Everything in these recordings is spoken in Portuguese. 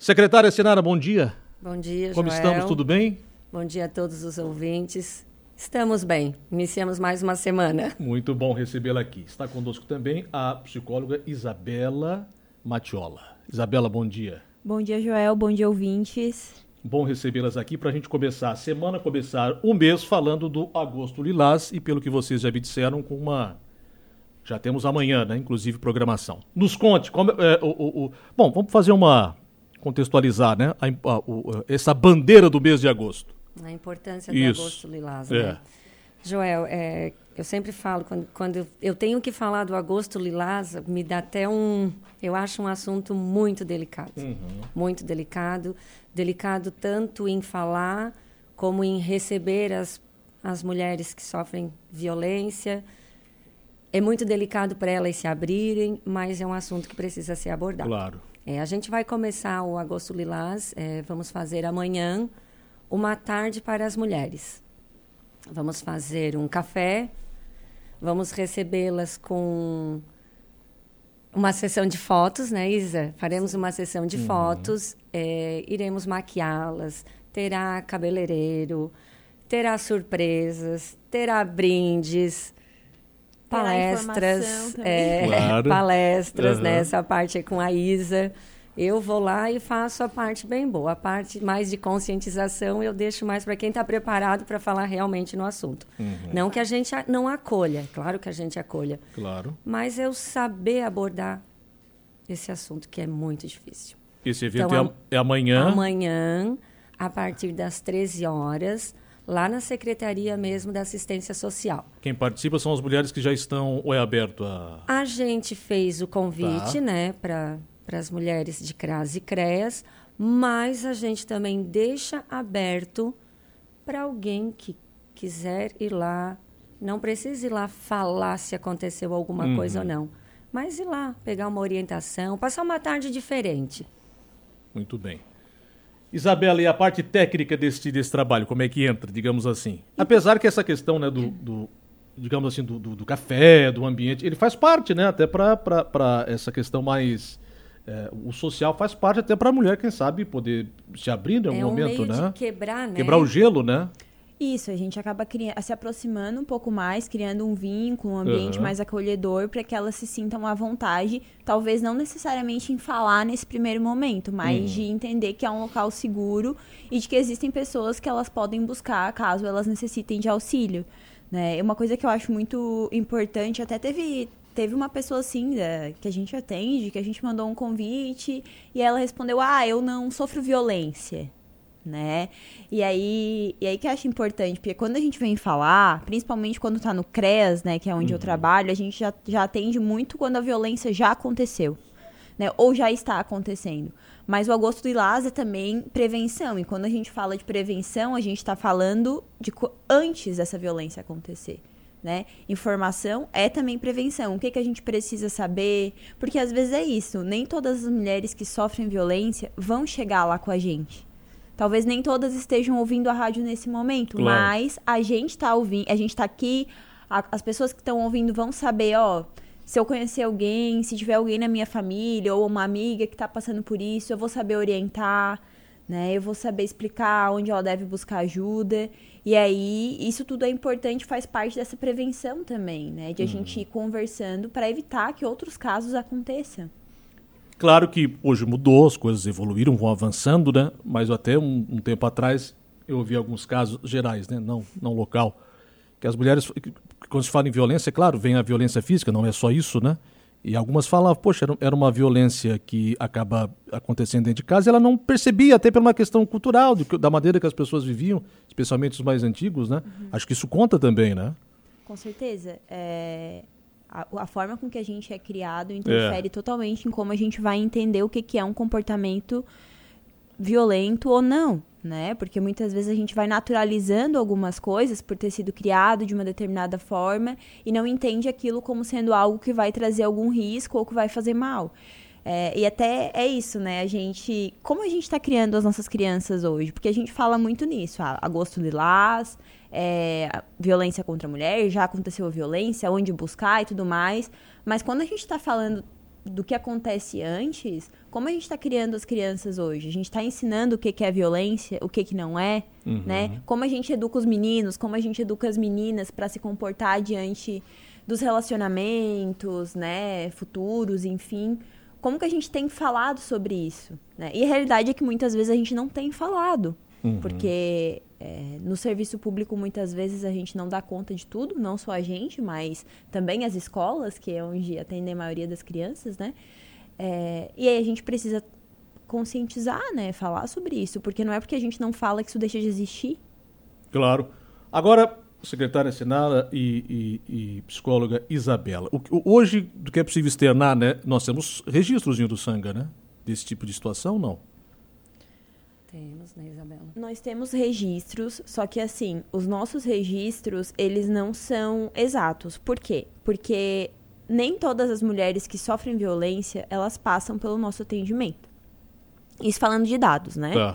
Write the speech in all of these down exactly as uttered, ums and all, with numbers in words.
Secretária Sinara, bom dia. Bom dia, Como Joel. estamos? Tudo bem? Bom dia a todos os ouvintes. Estamos bem. Iniciamos mais uma semana. Muito bom recebê-la aqui. Está conosco também a psicóloga Isabela Matiola. Isabela, bom dia. Bom dia, Joel. Bom dia, ouvintes. Bom recebê-las aqui para a gente começar a semana, começar o mês falando do Agosto Lilás e pelo que vocês já me disseram, com uma... Já temos amanhã, né? Inclusive, programação. Nos conte, como, é, o, o, o... Bom, vamos fazer uma... contextualizar, né? A, a, a, essa bandeira do mês de agosto. A importância Isso. do Agosto Lilás, é. né? Joel, é, eu sempre falo, quando, quando eu tenho que falar do Agosto Lilás, me dá até um... Eu acho um assunto muito delicado. Uhum. Muito delicado. Delicado tanto em falar, como em receber as, as mulheres que sofrem violência. É muito delicado para elas se abrirem, mas é um assunto que precisa ser abordado. Claro. É, a gente vai começar o Agosto Lilás, é, vamos fazer amanhã uma tarde para as mulheres. Vamos fazer um café, vamos recebê-las com uma sessão de fotos, né, Isa? Faremos uma sessão de uhum. fotos, é, iremos maquiá-las, terá cabeleireiro, terá surpresas, terá brindes, palestras, é, claro. palestras, uhum. né? Essa parte é com a Isa. Eu vou lá e faço a parte bem boa. A parte mais de conscientização eu deixo mais para quem está preparado para falar realmente no assunto. Uhum. Não que a gente não acolha, claro que a gente acolha. Claro. Mas eu saber abordar esse assunto que é muito difícil. Esse evento então, é amanhã? Amanhã, a partir das treze horas, lá na Secretaria mesmo da Assistência Social. Quem participa são as mulheres que já estão, ou é aberto a... A gente fez o convite, tá. né, para as mulheres de CRAS e CREAS, mas a gente também deixa aberto para alguém que quiser ir lá, não precisa ir lá falar se aconteceu alguma uhum. coisa ou não, mas ir lá, pegar uma orientação, passar uma tarde diferente. Muito bem. Isabela, e a parte técnica desse, desse trabalho, como é que entra, digamos assim? Apesar que essa questão, né, do, do digamos assim, do, do, do café, do ambiente, ele faz parte, né, até para essa questão mais... É, o social faz parte até para a mulher, quem sabe, poder se abrir em algum é um momento, meio né? De quebrar, né? Quebrar o gelo, né? Isso, a gente acaba cria- se aproximando um pouco mais, criando um vínculo, um ambiente uhum. mais acolhedor para que elas se sintam à vontade, talvez não necessariamente em falar nesse primeiro momento, mas uhum. de entender que é um local seguro e de que existem pessoas que elas podem buscar caso elas necessitem de auxílio, né? Uma coisa que eu acho muito importante, até teve... Teve uma pessoa, assim, é, que a gente atende, que a gente mandou um convite e ela respondeu, ah, eu não sofro violência, né? E aí, e aí que eu acho importante, porque quando a gente vem falar, principalmente quando tá no CREAS, né, que é onde uhum. eu trabalho, a gente já, já atende muito quando a violência já aconteceu, né? Ou já está acontecendo. Mas o Agosto Lilás é também prevenção, e quando a gente fala de prevenção, a gente está falando de antes dessa violência acontecer. Né? Informação é também prevenção. O que, que a gente precisa saber? Porque às vezes é isso. Nem todas as mulheres que sofrem violência vão chegar lá com a gente. Talvez nem todas estejam ouvindo a rádio nesse momento, claro. Mas a gente está ouvindo, a gente está aqui, a, as pessoas que estão ouvindo vão saber, ó, se eu conhecer alguém, se tiver alguém na minha família ou uma amiga que está passando por isso, eu vou saber orientar, né? Eu vou saber explicar onde ela deve buscar ajuda. E aí, isso tudo é importante, faz parte dessa prevenção também, né? De a uhum. gente ir conversando para evitar que outros casos aconteçam. Claro que hoje mudou, as coisas evoluíram, vão avançando, né? Mas até um, um tempo atrás eu ouvi alguns casos gerais, né? Não, não local, que as mulheres, quando se fala em violência, claro, vem a violência física, não é só isso, né? E algumas falavam, poxa, era uma violência que acaba acontecendo dentro de casa, e ela não percebia, até por uma questão cultural, da maneira que as pessoas viviam, especialmente os mais antigos, né? Uhum. Acho que isso conta também, né? Com certeza. É... A, a forma com que a gente é criado interfere é. totalmente em como a gente vai entender o que, que é um comportamento violento ou não, né? Porque muitas vezes a gente vai naturalizando algumas coisas por ter sido criado de uma determinada forma e não entende aquilo como sendo algo que vai trazer algum risco ou que vai fazer mal. É, e até é isso, né? A gente... Como a gente está criando as nossas crianças hoje? Porque a gente fala muito nisso. Ah, Agosto Lilás, é, violência contra a mulher, já aconteceu a violência, onde buscar e tudo mais. Mas quando a gente está falando do que acontece antes, como a gente está criando as crianças hoje? A gente está ensinando o que, que é violência, o que, que não é, uhum. né? Como a gente educa os meninos, como a gente educa as meninas para se comportar diante dos relacionamentos, né, futuros, enfim. Como que a gente tem falado sobre isso, né? E a realidade é que muitas vezes a gente não tem falado, uhum. porque é, no serviço público muitas vezes a gente não dá conta de tudo, não só a gente, mas também as escolas, que é onde atendem a maioria das crianças, né? É, e aí a gente precisa conscientizar, né, falar sobre isso, porque não é porque a gente não fala que isso deixa de existir. Claro. Agora, secretária Sinara e, e, e psicóloga Isabela, o, hoje, do que é possível externar, né, nós temos registros do Sanga, né? Desse tipo de situação, não? Temos, né, Isabela? Nós temos registros, só que assim, os nossos registros, eles não são exatos. Por quê? Porque nem todas as mulheres que sofrem violência, elas passam pelo nosso atendimento. Isso falando de dados, né? Tá.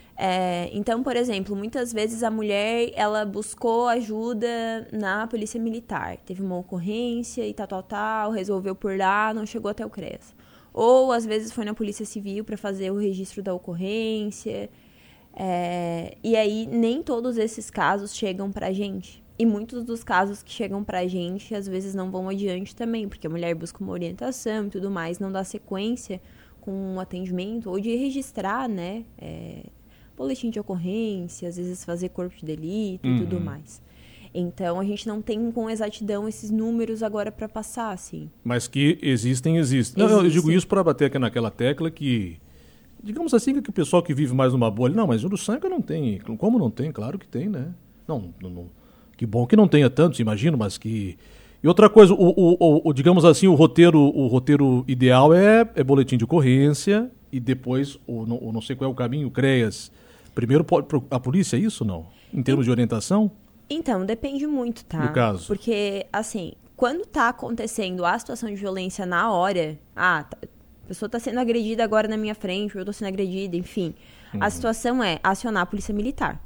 É, então, por exemplo, muitas vezes a mulher, ela buscou ajuda na polícia militar. Teve uma ocorrência e tal, tal, tal, resolveu por lá, não chegou até o CREAS. Ou, às vezes, foi na polícia civil para fazer o registro da ocorrência. É, e aí, nem todos esses casos chegam pra gente. E muitos dos casos que chegam pra gente, às vezes, não vão adiante também, porque a mulher busca uma orientação e tudo mais, não dá sequência com um atendimento, ou de registrar, né, é, boletim de ocorrência, às vezes fazer corpo de delito e uhum. tudo mais. Então, a gente não tem com exatidão esses números agora para passar, assim. Mas que existem, existem. Não, eu digo isso para bater aqui naquela tecla que, digamos assim, que o pessoal que vive mais numa bolha, não, mas o Sanga não tem. Como não tem? Claro que tem, né? Não, não, não que bom que não tenha tantos, imagino, mas que... E outra coisa, o, o, o, o, digamos assim, o roteiro, o roteiro ideal é, é boletim de ocorrência e depois, o, não, o não sei qual é o caminho, o CREAS. Primeiro a polícia, é isso ou não? Em termos de orientação? Então, depende muito, tá? No caso. Porque, assim, quando tá acontecendo a situação de violência na hora, ah, tá, a pessoa tá sendo agredida agora na minha frente, ou eu tô sendo agredida, enfim. Uhum. A situação é acionar a polícia militar,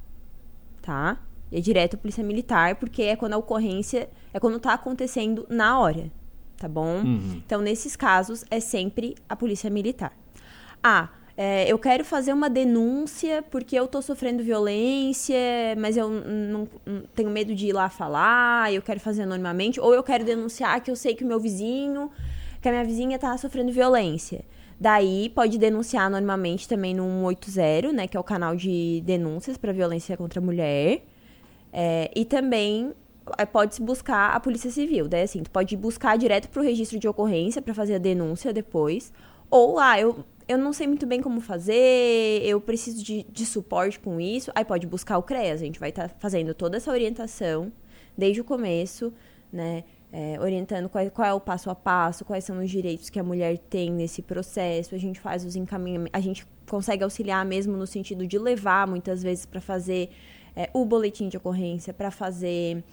tá? É direto a polícia militar, porque é quando a ocorrência, é quando tá acontecendo na hora, tá bom? Uhum. Então, nesses casos, é sempre a polícia militar. Ah, é, eu quero fazer uma denúncia porque eu tô sofrendo violência, mas eu não, não tenho medo de ir lá falar, eu quero fazer anonimamente, ou eu quero denunciar que eu sei que o meu vizinho, que a minha vizinha tá sofrendo violência. Daí, pode denunciar anonimamente também no cento e oitenta, né, que é o canal de denúncias para violência contra a mulher. É, e também é, pode-se buscar a Polícia Civil. Daí, assim, tu pode buscar direto pro registro de ocorrência para fazer a denúncia depois. Ou, ah, eu, eu não sei muito bem como fazer, eu preciso de, de suporte com isso. Aí pode buscar o CREAS. A gente vai estar tá fazendo toda essa orientação desde o começo, né? É, orientando qual, qual é o passo a passo, quais são os direitos que a mulher tem nesse processo. A gente faz os encaminhamentos, a gente consegue auxiliar mesmo no sentido de levar, muitas vezes, para fazer... É, o boletim de ocorrência, para fazer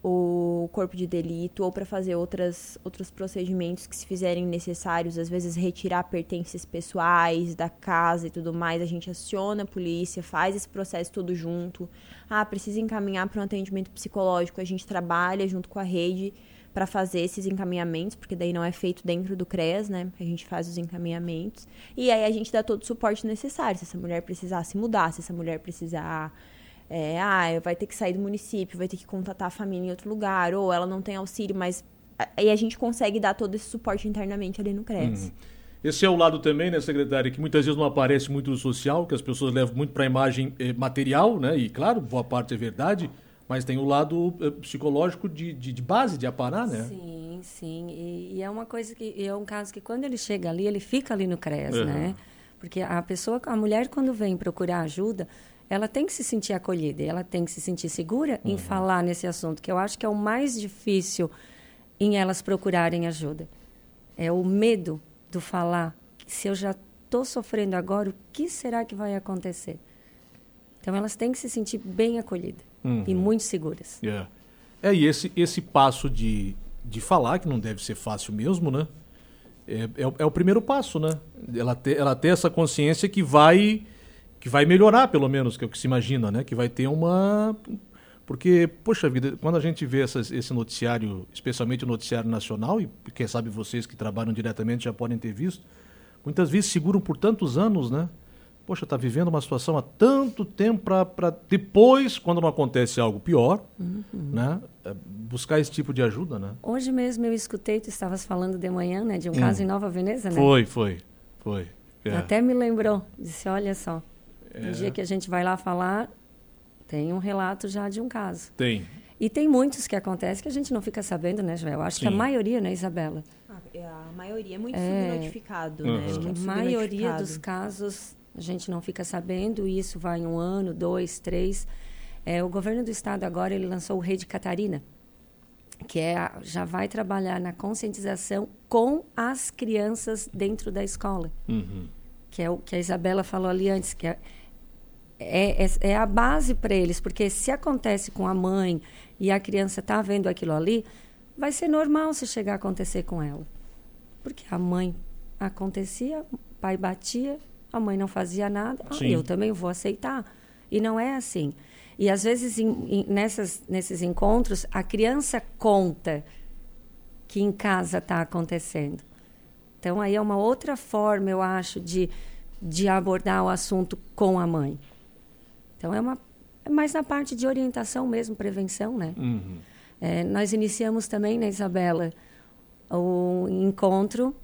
o corpo de delito ou para fazer outras, outros procedimentos que se fizerem necessários, às vezes retirar pertences pessoais da casa e tudo mais, a gente aciona a polícia, faz esse processo todo junto. Ah, precisa encaminhar para um atendimento psicológico, a gente trabalha junto com a rede para fazer esses encaminhamentos, porque daí não é feito dentro do CREAS, né? A gente faz os encaminhamentos e aí a gente dá todo o suporte necessário, se essa mulher precisar se mudar, se essa mulher precisar... É, ah, vai ter que sair do município, vai ter que contatar a família em outro lugar, ou ela não tem auxílio, mas aí a gente consegue dar todo esse suporte internamente ali no CREAS. Uhum. Esse é o lado também, né, secretária, que muitas vezes não aparece muito no social, que as pessoas levam muito para a imagem eh, material, né, e claro, boa parte é verdade, mas tem o lado eh, psicológico de, de, de base, de aparar, né? Sim, sim, e, e é uma coisa que, é um caso que quando ele chega ali, ele fica ali no CREAS, uhum. né, porque a pessoa, a mulher quando vem procurar ajuda, ela tem que se sentir acolhida, ela tem que se sentir segura uhum. em falar nesse assunto, que eu acho que é o mais difícil em elas procurarem ajuda. É o medo do falar. Se eu já estou sofrendo agora, o que será que vai acontecer? Então, elas têm que se sentir bem acolhidas uhum. e muito seguras. Yeah. É, e esse, esse passo de, de falar, que não deve ser fácil mesmo, né? É, é, é o primeiro passo, né? Ela ter, ela ter essa consciência que vai... que vai melhorar, pelo menos, que é o que se imagina, né? Que vai ter uma... Porque, poxa vida, quando a gente vê essas, esse noticiário, especialmente o noticiário nacional, e quem sabe vocês que trabalham diretamente já podem ter visto, muitas vezes seguram por tantos anos, né? Poxa, está vivendo uma situação há tanto tempo para depois, quando não acontece algo pior, uhum. né? Buscar esse tipo de ajuda, né? Hoje mesmo eu escutei, tu estavas falando de manhã, né? De um hum. caso em Nova Veneza, né? Foi, foi, foi. É. Até me lembrou, disse, olha só, é. no dia que a gente vai lá falar, tem um relato já de um caso. Tem. E tem muitos que acontecem que a gente não fica sabendo, né, Joel? Eu acho Sim. que a maioria, né, Isabela? A maioria é muito é, subnotificado, uhum. né? Muito a maioria dos casos a gente não fica sabendo, e isso vai um ano, dois, três. É, o governo do estado agora ele lançou o Rede Catarina, que é a, já vai trabalhar na conscientização com as crianças dentro da escola. Uhum. Que é o que a Isabela falou ali antes, que é, é, é, é a base para eles, porque se acontece com a mãe e a criança está vendo aquilo ali, vai ser normal se chegar a acontecer com ela. Porque a mãe acontecia, o pai batia, a mãe não fazia nada, ah, eu também vou aceitar. E não é assim. E, às vezes, em, em, nessas, nesses encontros, a criança conta que em casa está acontecendo. Então, aí é uma outra forma, eu acho, de, de abordar o assunto com a mãe. Então, é, uma, é mais na parte de orientação mesmo, prevenção, né? Uhum. É, nós iniciamos também, né, Isabela, o encontro.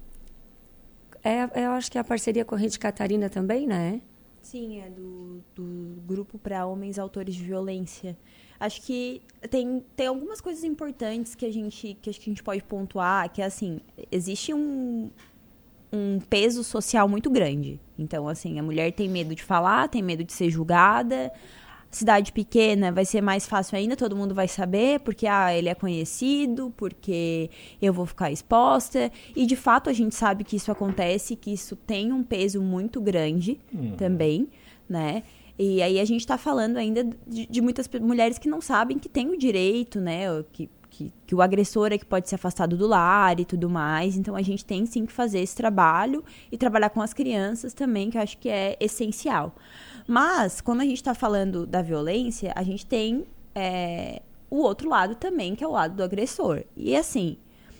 É, eu acho que é a parceria com a Rede Catarina também, né? Sim, é do, do grupo para homens autores de violência. Acho que tem, tem algumas coisas importantes que a gente que acho que a gente pode pontuar, que é assim, existe um, um peso social muito grande. Então, assim, a mulher tem medo de falar, tem medo de ser julgada. Cidade pequena vai ser mais fácil ainda, todo mundo vai saber, porque ah, ele é conhecido, porque eu vou ficar exposta. E, de fato, a gente sabe que isso acontece, que isso tem um peso muito grande uhum. também, né? E aí a gente está falando ainda de, de muitas mulheres que não sabem que tem o direito, né? Que, que, que o agressor é que pode ser afastado do lar e tudo mais. Então, a gente tem, sim, que fazer esse trabalho e trabalhar com as crianças também, que eu acho que é essencial. Mas, quando a gente está falando da violência, a gente tem é, o outro lado também, que é o lado do agressor. E, assim,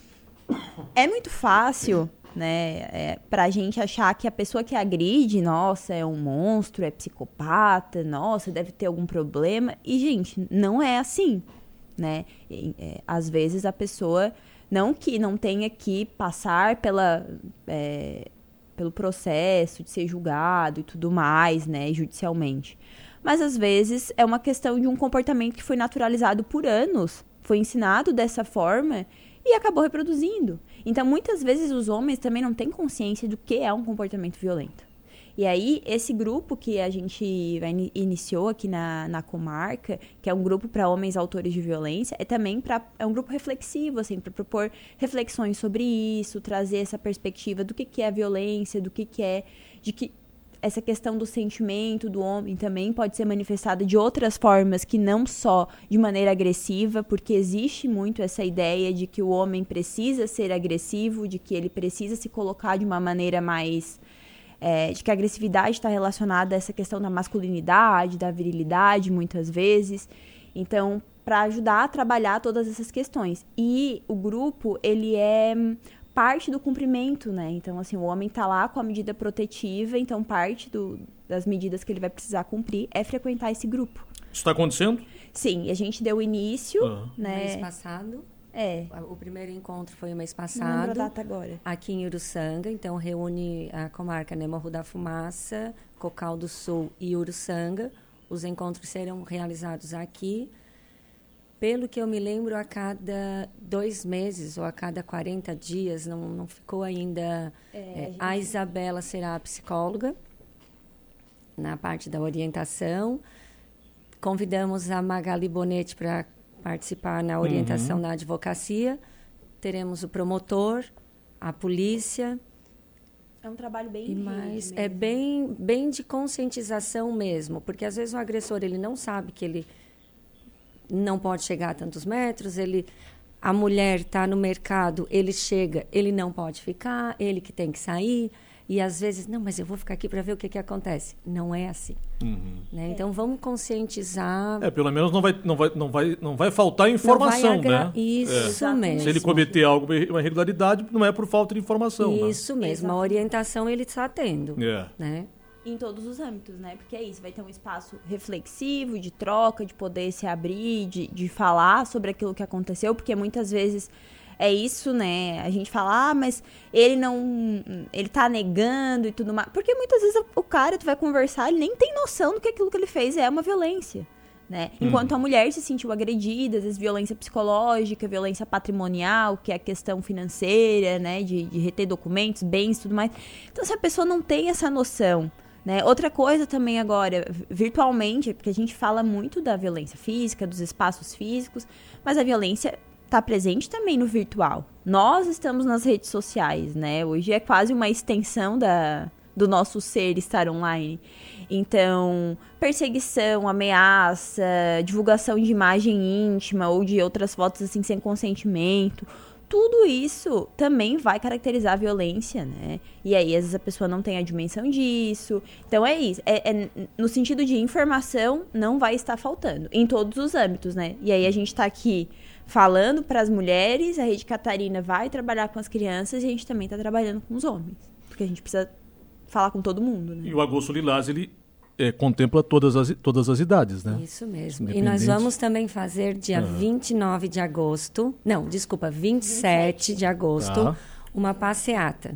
é muito fácil, né, é, pra gente achar que a pessoa que agride, nossa, é um monstro, é psicopata, nossa, deve ter algum problema. E, gente, não é assim, né? E, é, às vezes a pessoa, não que não tenha que passar pela... É, pelo processo de ser julgado e tudo mais, né, judicialmente. Mas, às vezes, é uma questão de um comportamento que foi naturalizado por anos, foi ensinado dessa forma e acabou reproduzindo. Então, muitas vezes, os homens também não têm consciência do que é um comportamento violento. E aí, esse grupo que a gente iniciou aqui na, na comarca, que é um grupo para homens autores de violência, é também pra, é um grupo reflexivo, assim, para propor reflexões sobre isso, trazer essa perspectiva do que, que é a violência, do que, que é... de que essa questão do sentimento do homem também pode ser manifestada de outras formas que não só de maneira agressiva, porque existe muito essa ideia de que o homem precisa ser agressivo, de que ele precisa se colocar de uma maneira mais... É, de que a agressividade está relacionada a essa questão da masculinidade, da virilidade, muitas vezes. Então, para ajudar a trabalhar todas essas questões. E o grupo, ele é parte do cumprimento, né? Então, assim, o homem está lá com a medida protetiva, então parte do, das medidas que ele vai precisar cumprir é frequentar esse grupo. Isso está acontecendo? Sim, a gente deu início, uhum. né? Mês passado. É. O primeiro encontro foi o mês passado. Não lembro a data agora. Aqui em Uruçanga. Então, reúne a comarca, né, Morro da Fumaça, Cocal do Sul e Uruçanga. Os encontros serão realizados aqui. Pelo que eu me lembro, a cada dois meses ou a cada quarenta dias, não, não ficou ainda... É, é, a, gente... a Isabela será a psicóloga na parte da orientação. Convidamos a Magali Bonetti para participar na orientação uhum. da advocacia. Teremos o promotor, a polícia. É um trabalho bem... E mais, é bem, bem de conscientização mesmo, porque às vezes o agressor ele não sabe que ele não pode chegar a tantos metros, ele, a mulher está no mercado, ele chega, ele não pode ficar, ele que tem que sair. E às vezes, não, mas eu vou ficar aqui para ver o que, que acontece. Não é assim. Uhum. Né? Então vamos conscientizar. É, pelo menos não vai, não vai, não vai, não vai faltar informação, agra... né? Isso é. mesmo. Se ele cometer algo, uma irregularidade, não é por falta de informação. Isso né? mesmo, a orientação ele está tendo. É. Né? Em todos os âmbitos, né? Porque é isso, vai ter um espaço reflexivo, de troca, de poder se abrir, de, de falar sobre aquilo que aconteceu, porque muitas vezes é isso, né? A gente fala, ah, mas ele não... ele tá negando e tudo mais. Porque muitas vezes o cara, tu vai conversar, ele nem tem noção do que aquilo que ele fez é uma violência, né? Enquanto hum. a mulher se sentiu agredida, às vezes violência psicológica, violência patrimonial, que é a questão financeira, né? De, de reter documentos, bens e tudo mais. Então, se a pessoa não tem essa noção... Né? Outra coisa também agora, virtualmente, porque a gente fala muito da violência física, dos espaços físicos, mas a violência está presente também no virtual. Nós estamos nas redes sociais, né? Hoje é quase uma extensão da, do nosso ser estar online. Então, perseguição, ameaça, divulgação de imagem íntima ou de outras fotos assim sem consentimento... Tudo isso também vai caracterizar a violência, né? E aí, às vezes, a pessoa não tem a dimensão disso. Então, é isso. É, é, no sentido de informação, não vai estar faltando. Em todos os âmbitos, né? E aí, a gente está aqui falando para as mulheres, a Rede Catarina vai trabalhar com as crianças e a gente também está trabalhando com os homens. Porque a gente precisa falar com todo mundo, né? E o Agosto Lilás, ele... É, contempla todas as, todas as idades, né? Isso mesmo. E nós vamos também fazer dia uhum. vinte e nove de agosto, não, desculpa, vinte e sete de agosto, tá. uma passeata.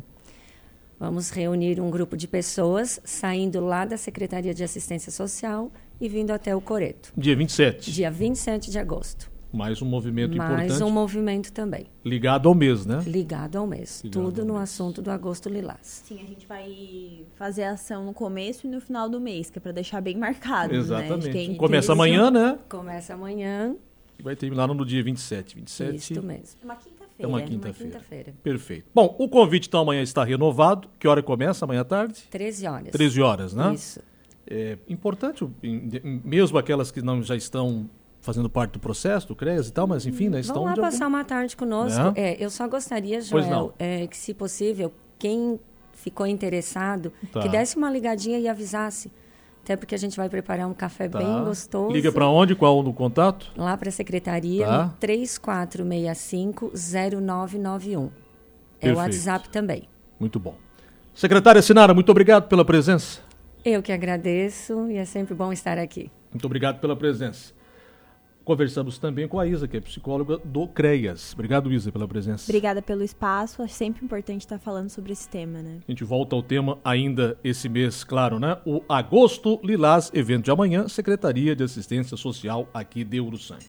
Vamos reunir um grupo de pessoas saindo lá da Secretaria de Assistência Social e vindo até o Coreto. Dia vinte e sete? Dia vinte e sete de agosto. Mais um movimento Mais importante. Mais um movimento também. Ligado ao mês, né? Ligado ao mês. Ligado Tudo ao no mês. assunto do Agosto Lilás. Sim, a gente vai fazer a ação no começo e no final do mês, que é para deixar bem marcado. Exatamente. Né? Quem Começa amanhã, né? Começa amanhã. E vai terminar no dia vinte e sete. vinte e sete. Isso mesmo. É uma quinta-feira. É uma quinta-feira. Uma quinta-feira. Perfeito. Bom, o convite então amanhã está renovado. Que hora começa? Amanhã à tarde? treze horas. treze horas, né? Isso. É importante, mesmo aquelas que não já estão... fazendo parte do processo, do CREAS e tal, mas enfim, né, estão... Vão lá passar algum... uma tarde conosco. É? É, eu só gostaria, Joel, é, que se possível, quem ficou interessado, tá. que desse uma ligadinha e avisasse. Até porque a gente vai preparar um café tá. bem gostoso. Liga para onde? Qual no contato? Lá para a secretaria, tá. no três quatro seis cinco, zero nove nove um. É Perfeito. O WhatsApp também. Muito bom. Secretária Sinara, muito obrigado pela presença. Eu que agradeço e é sempre bom estar aqui. Muito obrigado pela presença. Conversamos também com a Isa, que é psicóloga do CREAS. Obrigado, Isa, pela presença. Obrigada pelo espaço. Acho sempre importante estar falando sobre esse tema, né? A gente volta ao tema ainda esse mês, claro, né? O Agosto Lilás, evento de amanhã, Secretaria de Assistência Social aqui de Uruçanga.